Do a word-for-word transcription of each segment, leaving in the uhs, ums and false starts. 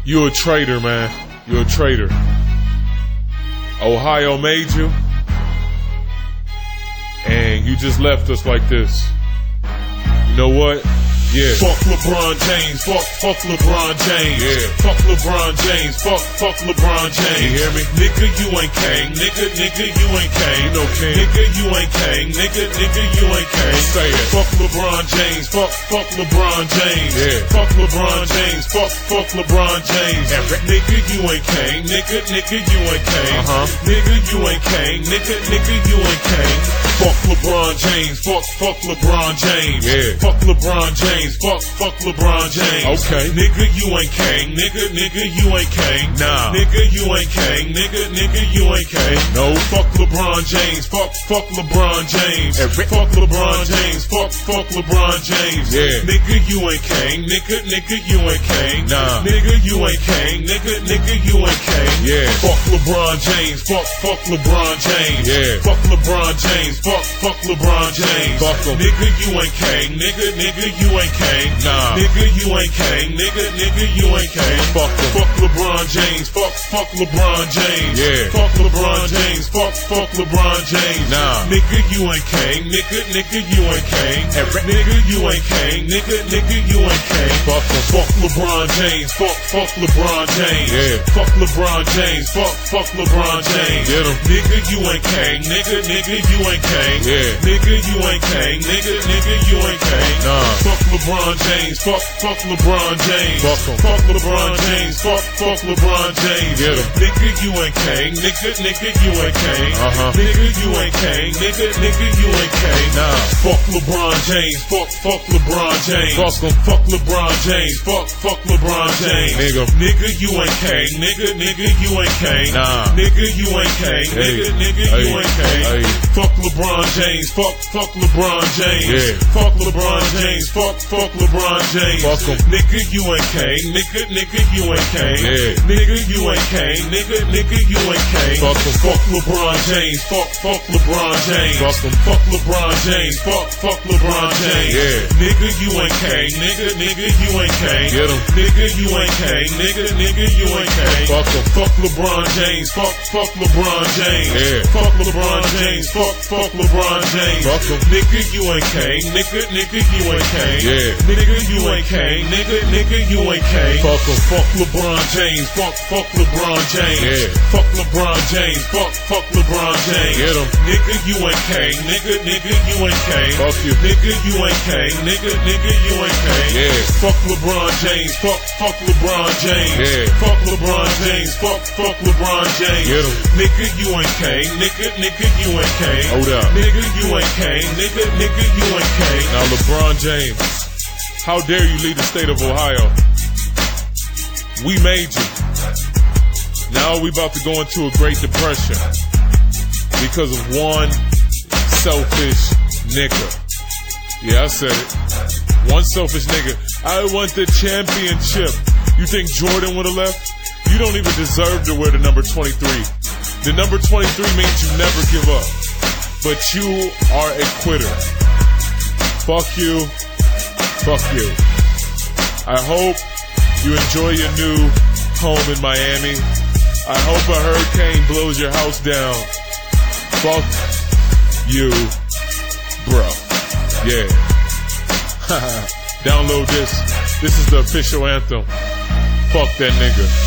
You a traitor, man. You a traitor. Ohio made you, and you just left us like this. You know what? Yeah. Fuck LeBron James, fuck, fuck LeBron James. Yeah. Fuck LeBron James, fuck, fuck LeBron James. You hear me? Nigga, you ain't Kane. Nigga, nigga, you ain't Kane. You know King. Nigga, you ain't Kane. Nigga, nigga, you ain't Kane. Say it. Fuck LeBron James, fuck, fuck LeBron James. Yeah. Fuck LeBron James, fuck, fuck LeBron James. Nigga, you ain't Kane. Nigga, nigga, you ain't Kane. Uh-huh. Nigga, you ain't Kane. Nigga, nigga, you ain't Kane. Fuck LeBron James, fuck, fuck LeBron James. Yeah. Fuck LeBron James, fuck, fuck LeBron James. Okay. Nigga, you ain't Kane. Nigga, nigga, you ain't Kane. Nah. Nigga, you ain't Kane. Nigga, nigga, you ain't Kane. No. Fuck LeBron James. Fuck, fuck LeBron James. Every- Fuck LeBron James. Fuck, fuck LeBron James. Yeah. Nigga, you ain't Kane. Nigga, nigga, you ain't Kane. Nah. Nigga, you ain't Kane. Nigga, nigga, you ain't Kane. Yeah. Fuck LeBron James. Fuck, fuck LeBron James. Yeah. Fuck LeBron James. Fuck, fuck LeBron James. Fuck 'em. Nigga, you ain't Kane. Nigga, nigga, you ain't Kane. Nah. Nigga, you ain't Kane. Nigga, nigga, you ain't Kane. Fuck 'em. Fuck LeBron James. Fuck, fuck LeBron James. Yeah. Fuck LeBron James. Fuck, fuck LeBron James. Nah. Nigga, you ain't Kane. Nigga, nigga, you ain't Kane. Every- Nigga, you ain't Kane. Nigga, nigga, you ain't Kane. Fuck 'em. Fuck LeBron James. Fuck, fuck LeBron James. Yeah. Fuck LeBron James. Fuck, fuck LeBron James. Get 'em. Nigga, you ain't Kane. Nigga, nigga, you ain't Kane. Yeah. Nigga, you ain't Kane. Nigga, nigga, you ain't Kane. Nah. Fuck LeBron James. Fuck, fuck LeBron James. Fuck 'em. Fuck LeBron James. Fuck, fuck LeBron James. Get 'em. Nigga, you ain't Kane. Nigga, nigga, you ain't Kane. Uh-huh. Nigga, you ain't Kane. Nigga, nigga, you ain't Kane. Nah. Fuck LeBron James. Fuck, fuck LeBron James. Fuck 'em. Fuck LeBron James. Fuck, fuck LeBron James. Nigga. Nigga, you ain't Kane. Nigga, nigga, you ain't Kane. Nah. Nigga, you ain't Kane. Hey. Nigga, nigga, Hey. you ain't Kane. Hey. Fuck LeBron James. Fuck, fuck LeBron James. Yeah. Fuck LeBron James. Fuck, fuck LeBron James. Fuck 'em. Nigga, you ain't Kane. Nigga, nigga, you ain't Kane. Yeah. Nigga, you ain't Kane. Nigga, nigga, you ain't Kane. Fuck 'em. Fuck LeBron James. Fuck, fuck LeBron James. Fuck 'em. Fuck LeBron James. Fuck, fuck LeBron James. Yeah. Nigga, you ain't Kane. Nigga, nigga, you ain't Kane. Get 'em. Nigga, you ain't Kane. Nigga, nigga, you ain't Kane. Fuck 'em. Fuck LeBron James. Fuck, fuck LeBron James. Yeah. Fuck LeBron James. Fuck, fuck LeBron James. Fuck 'em. Nigga, you ain't Kane. Nigga, nigga, you ain't Kane. Yeah. Nigga, you ain't Kane. Nigga, nigga, you ain't Kane. Fuck 'em. Fuck LeBron James. Fuck, fuck LeBron James. Yeah. Fuck LeBron James. Fuck, fuck LeBron James. Get 'em. Nigga, you ain't Kane. Nigga, nigga, you ain't Kane. Fuck you. Nigga, you ain't Kane. Nigga, nigga, you ain't Kane. Yeah. Fuck LeBron James. Fuck, fuck LeBron James. Yeah. Fuck LeBron James. Fuck, fuck LeBron James. Get 'em. Nigga, you ain't Kane. Nigga, nigga, you ain't Kane. Hold up. Nigga, you ain't Kane. Nigga, nigga, you ain't Kane. Now, LeBron James, how dare you lead the state of Ohio? We made you. Now we about to go into a Great Depression because of one selfish nigga. Yeah, I said it. One selfish nigga. I want the championship. You think Jordan would have left? You don't even deserve to wear the number twenty-three. The number twenty-three means you never give up. But you are a quitter. Fuck you. Fuck you. I hope you enjoy your new home in Miami. I hope a hurricane blows your house down. Fuck you, bro. Yeah. Download this. This is the official anthem. Fuck that nigga.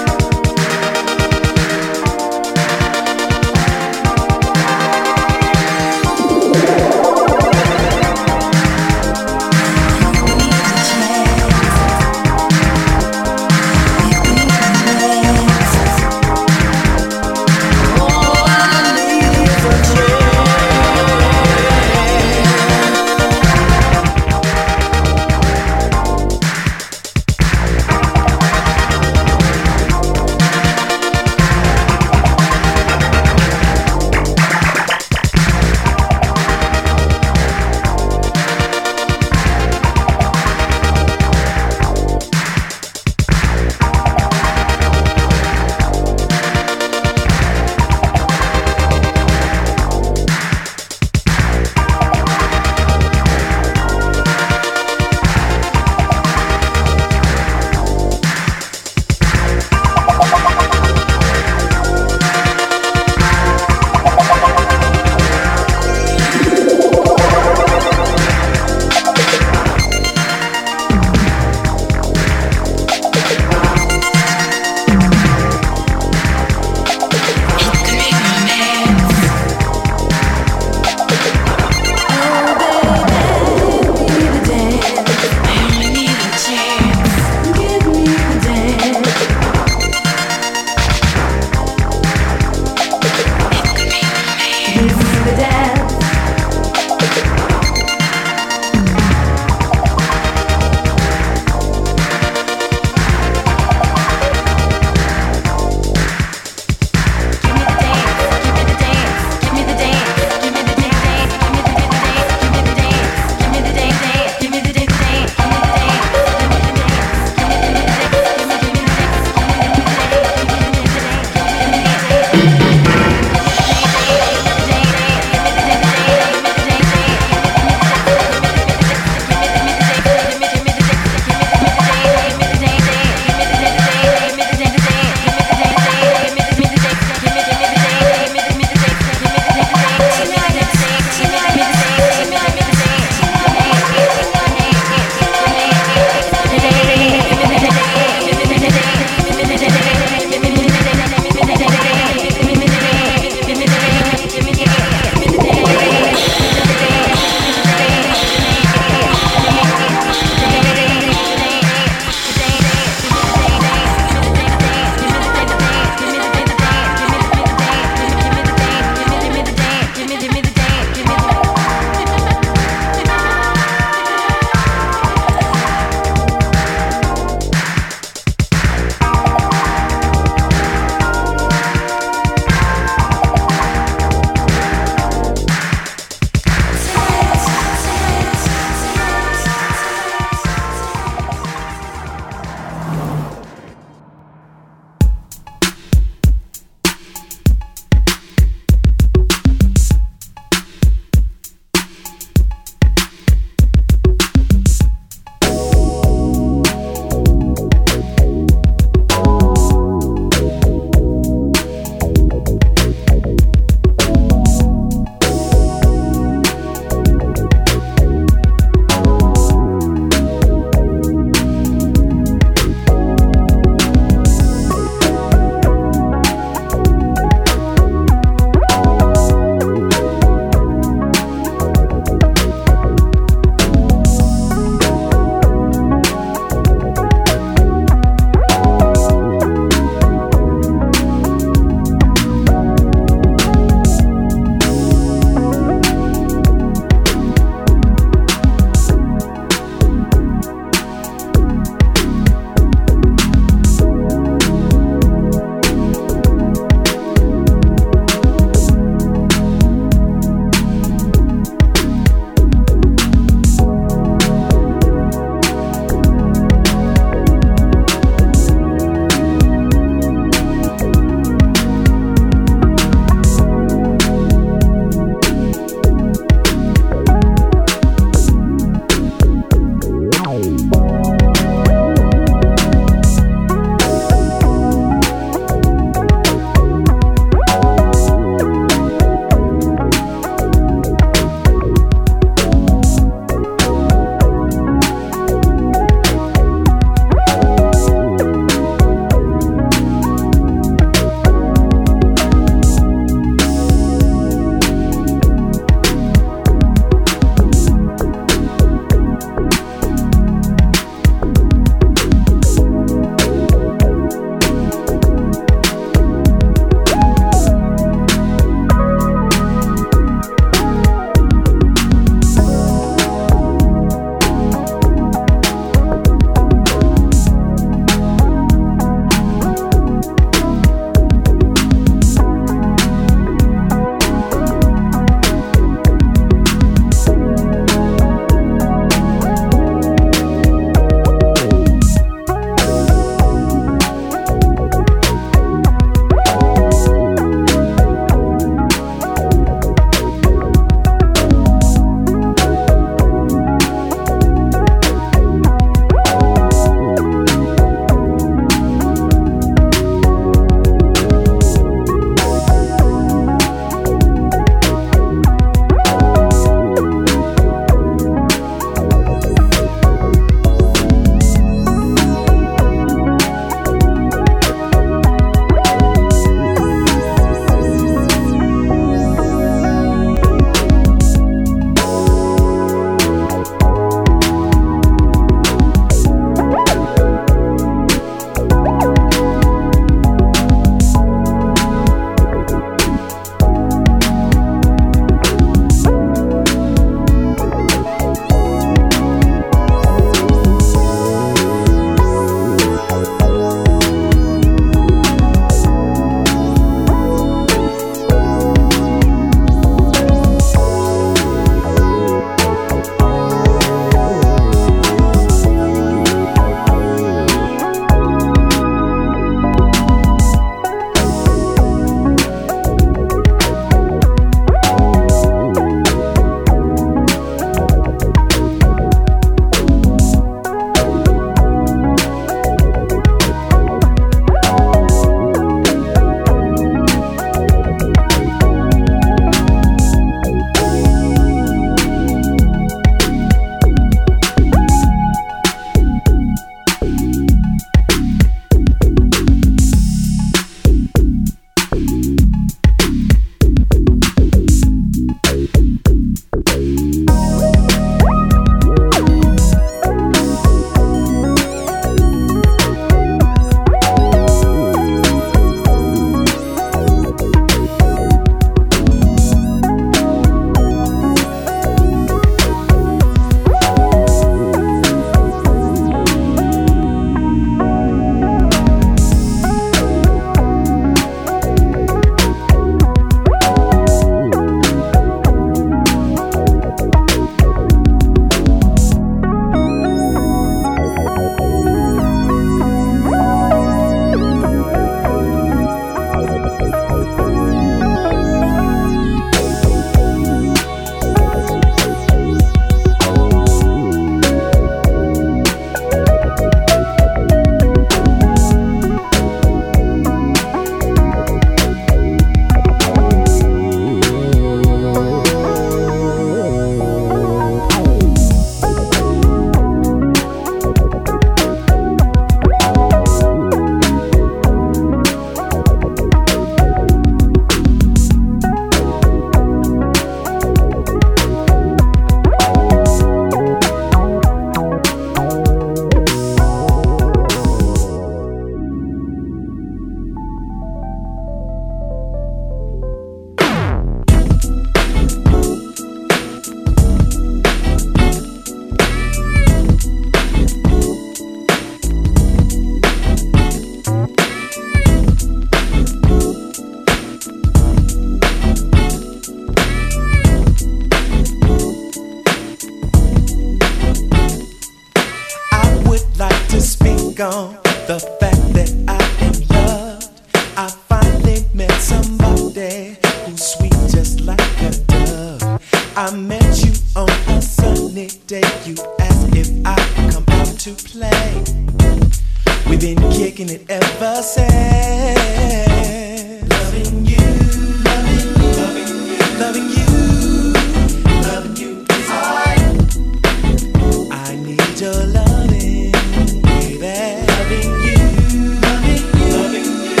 think on the fact that I am loved. I finally met somebody who's sweet just like a dove. I met you on a sunny day. You asked if I could come out to play. We've been kicking it ever since. Loving you, loving, loving, loving you, loving you is hard. I need your loving, baby. Loving you, loving, loving you,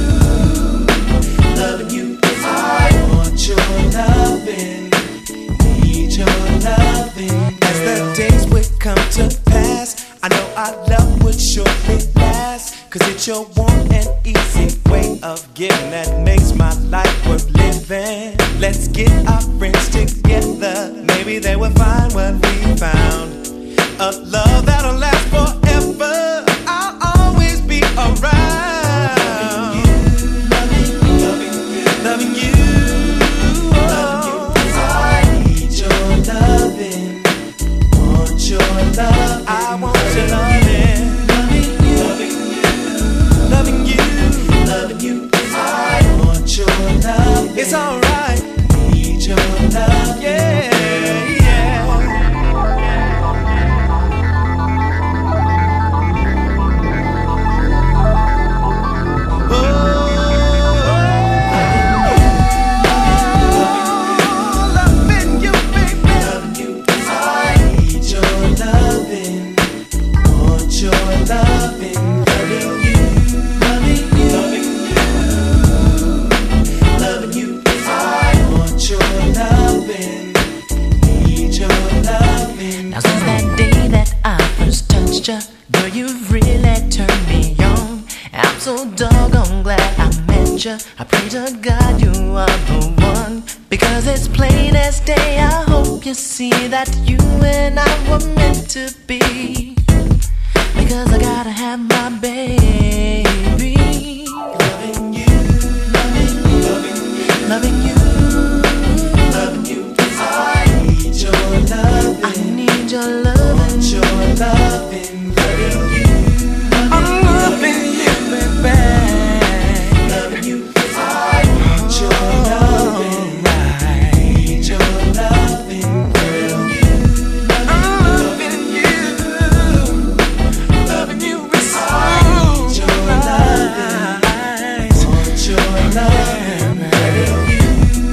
loving you is hard. Want your loving, need your loving. As the days would come to pass, I know our love would surely last. Cause it's your warm and easy way of giving that makes my life worth living. Let's get our friends together, maybe they will find what we found. A love that'll last forever, I'll always be around. Loving you, loving you, loving you, loving you. I need your loving, want your love. I want your loving, loving you, loving you, loving you. I want your love. It's alright. Need your love, yeah, yeah. Oh, loving you, baby. Loving you. I need your loving. Want your loving. Loving you, loving you, loving you, loving you. I want your loving, need your loving. Now since that day that I first touched you, girl, you've really turned me on. I'm so doggone glad I met you. I pray to God you are the one, because it's plain as day. I hope you see that you and I were meant to be, because I gotta have my baby. Loving you, loving you, loving you, Loving you, loving you. I need your loving, I need your loving. want your loving. Loving you, I'm loving you, baby. loving you. I want your loving, I need your loving. Loving you, I'm loving you, loving you is so need your loving, nice. want your loving. Loving you,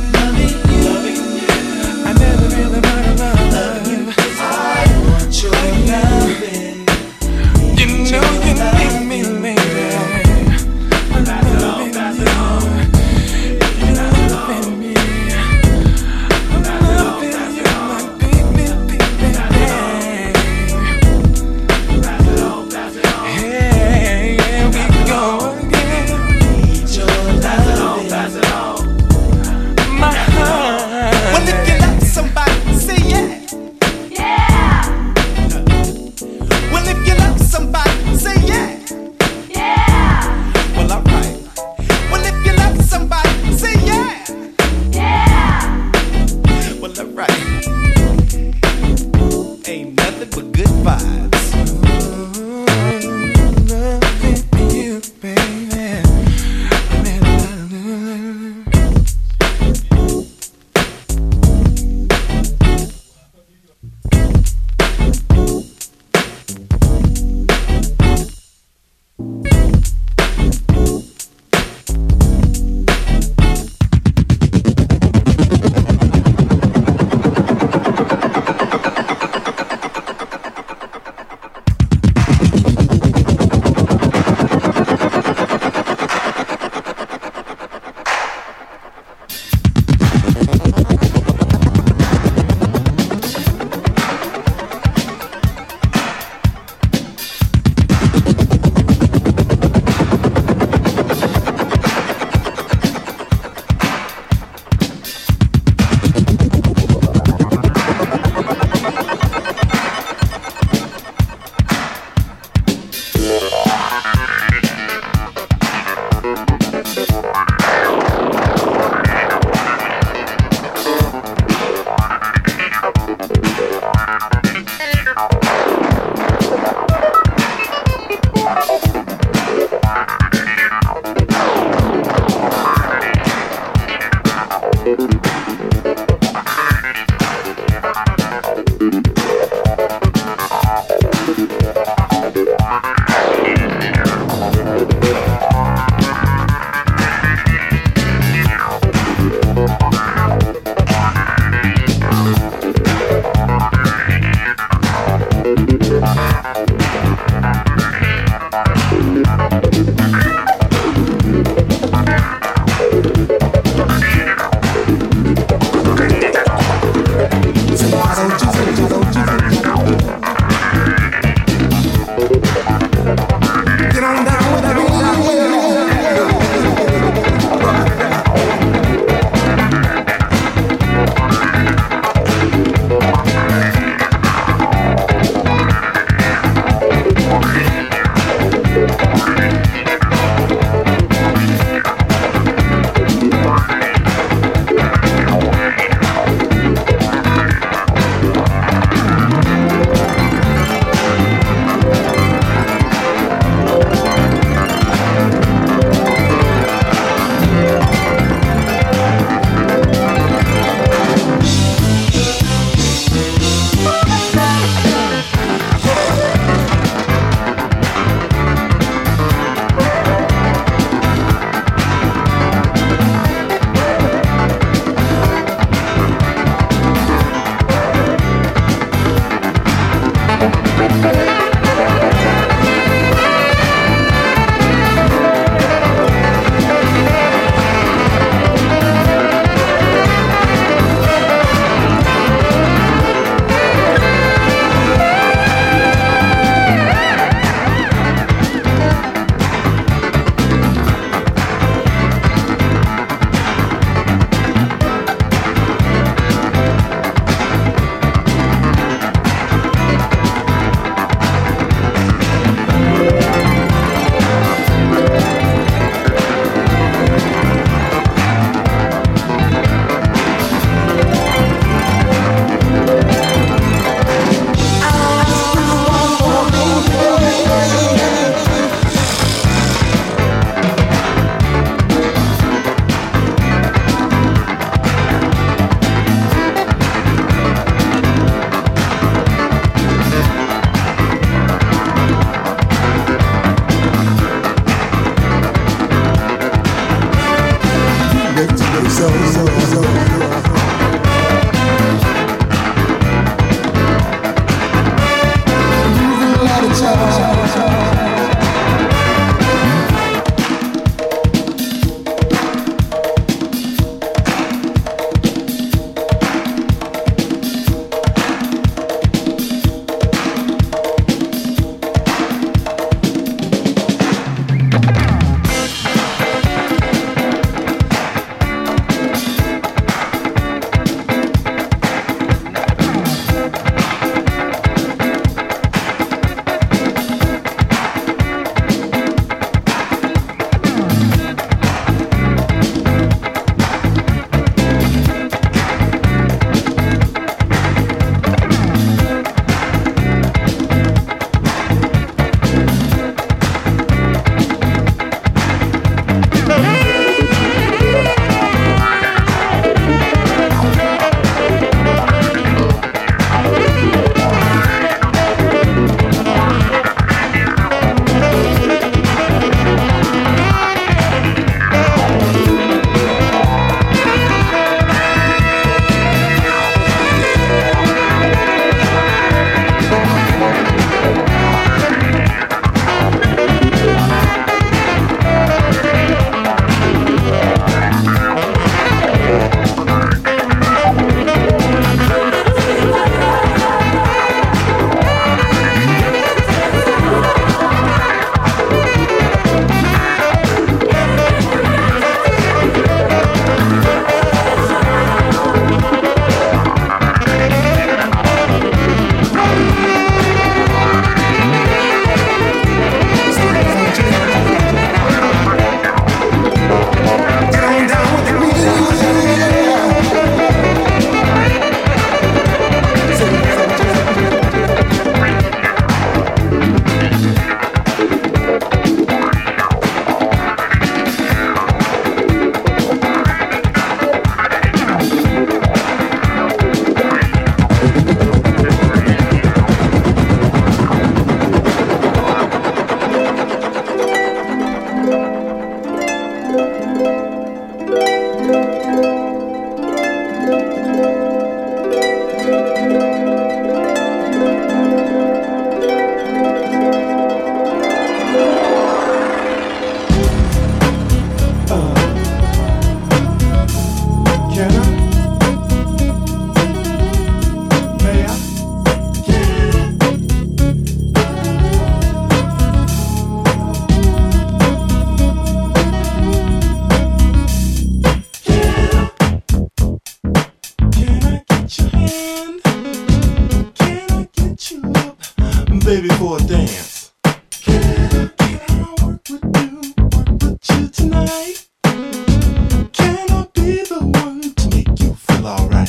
baby, for a dance. Can, can I work with you, work with you tonight? Can I be the one to make you feel alright?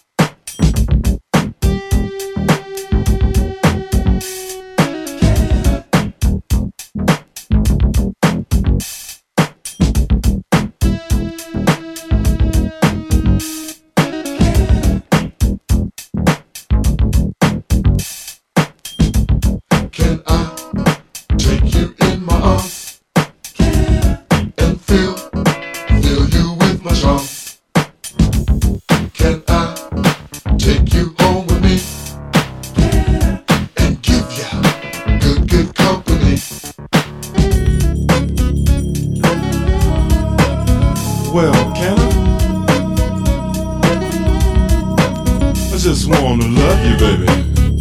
Well, can I? I just wanna love you, baby.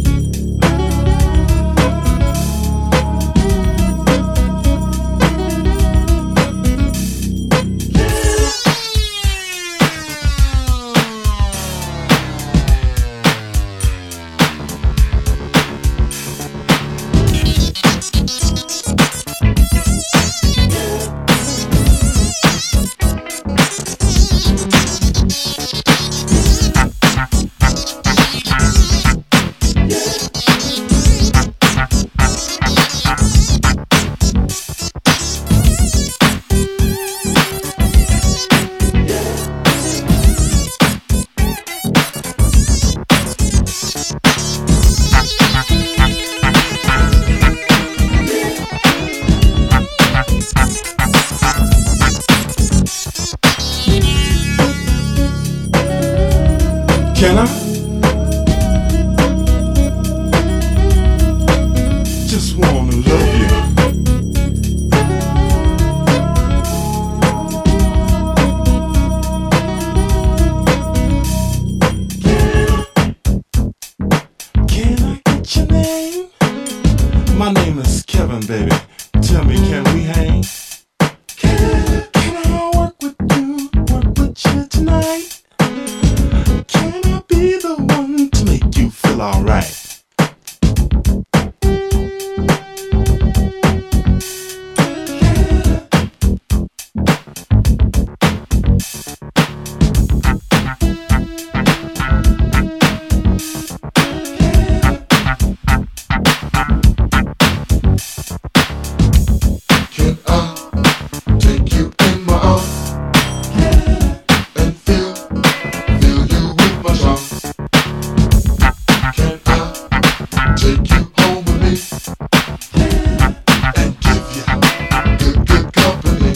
Can I? Just wanna love you. Can I get your name? My name is Kevin, baby. Tell me, can we hang? Can, can I work with you, work with you tonight? Can I be the one to make you feel alright? Can I take you in my arms and feel, feel you with my charms? Can I take you home with me and give you good, good company?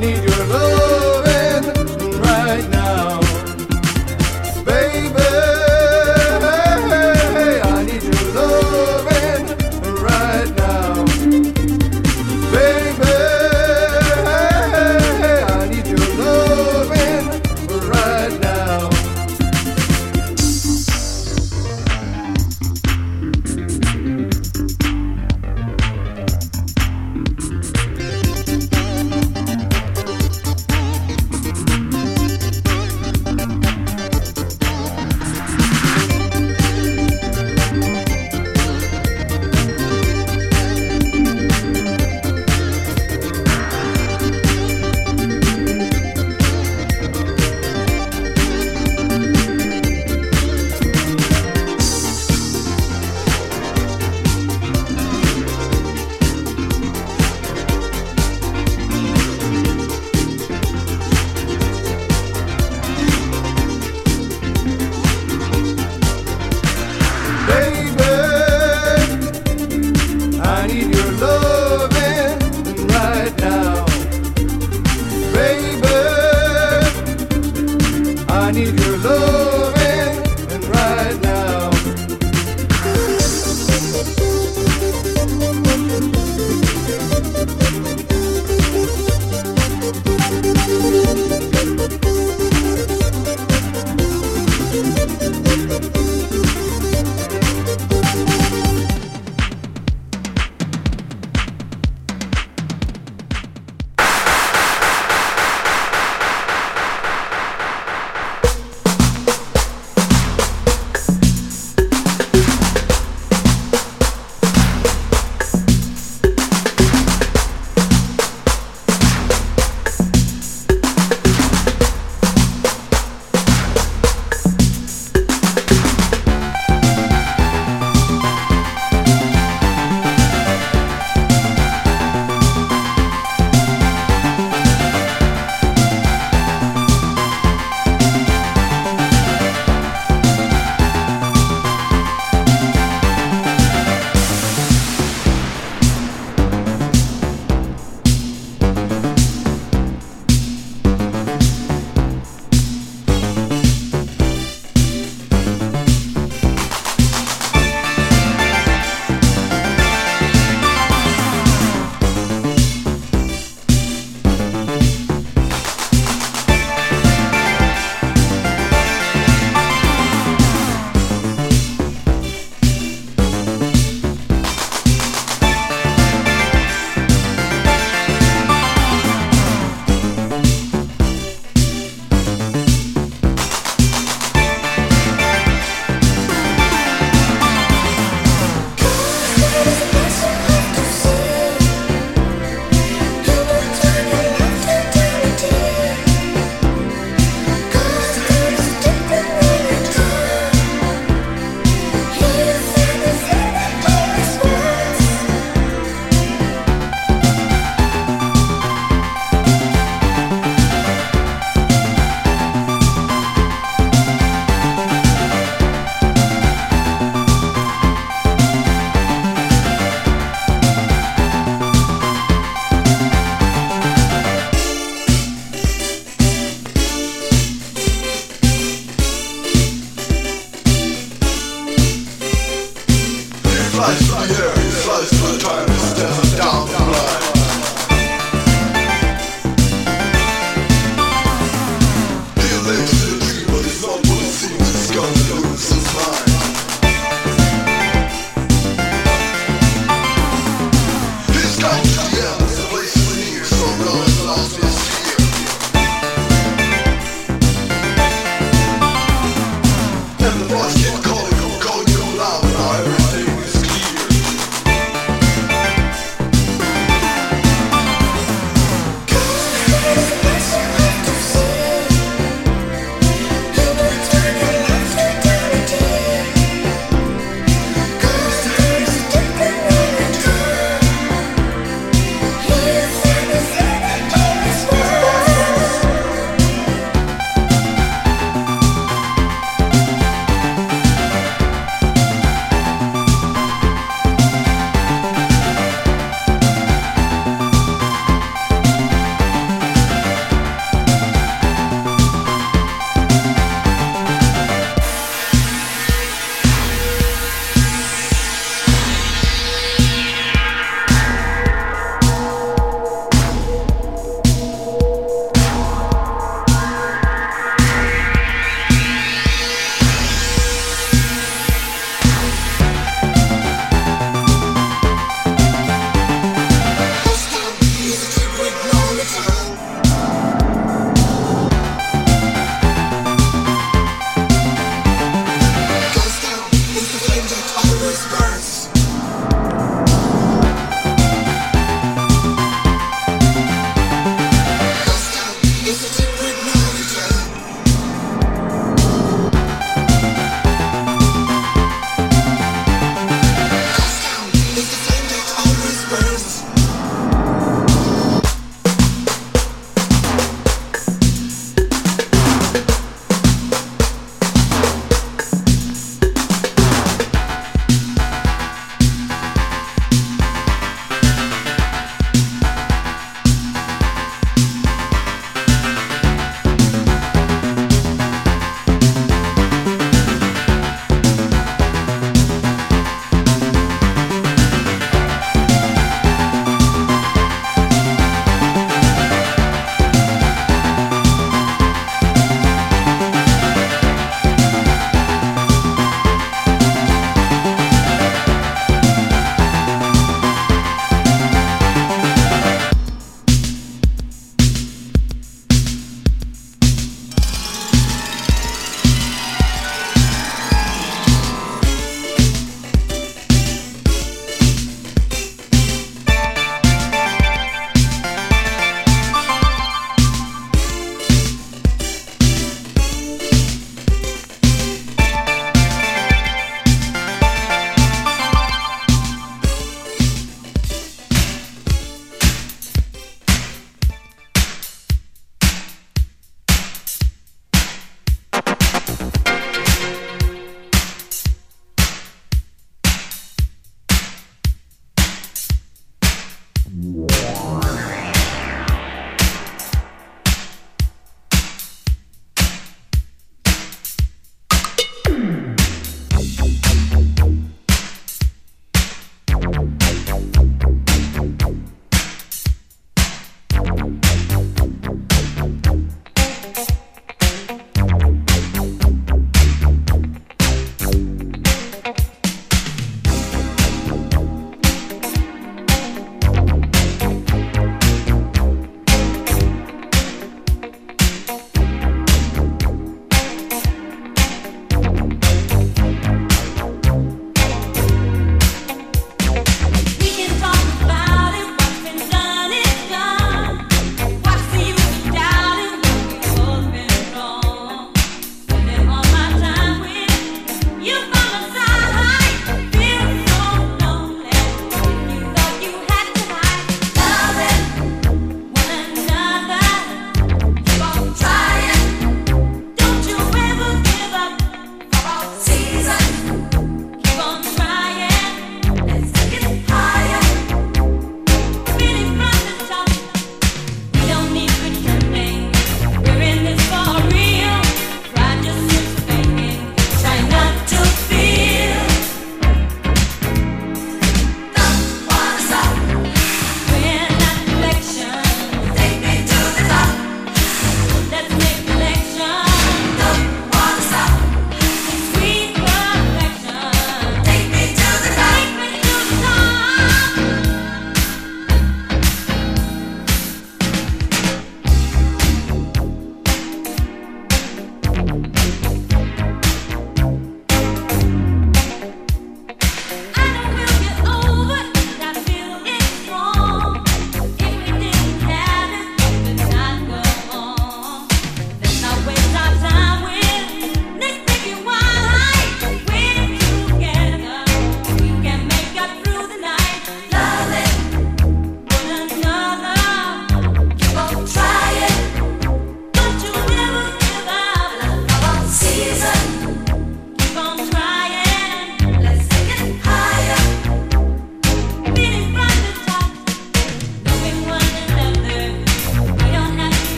need your loving right now. Baby, I need your loving right now. Baby, I need your loving right now.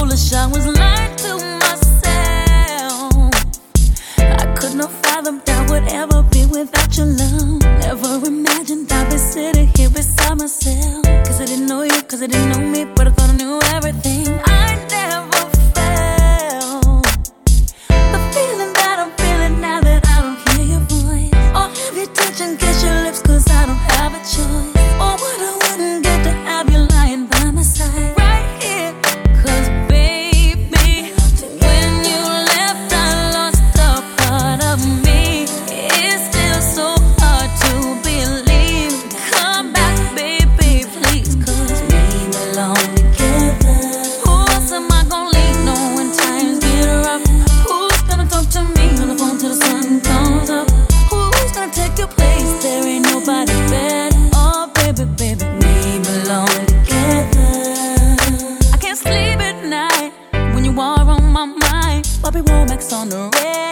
foolish, I was lying to myself. I could not fathom that would ever be without your love. Never imagined I'd be sitting here beside myself. Cause I didn't know you, cause I didn't know me, but I thought I knew everything. I never felt the feeling that I'm feeling now that I don't hear your voice. Or have you touch and kiss your lips, cause I don't have a choice. Or what I wouldn't get to have you lying by my side right here. Cause baby, when you left I lost a part of me. It's still so hard to believe. Come back baby, please, cause we belong together. Who else am I gonna leave? No, when times get rough. Who's gonna talk to me on the phone till the sun comes up? Who's gonna take your place? There ain't nobody better. Oh baby, baby, we belong together. I can't sleep at night when you are on my mind. Bobby Womack's on the red.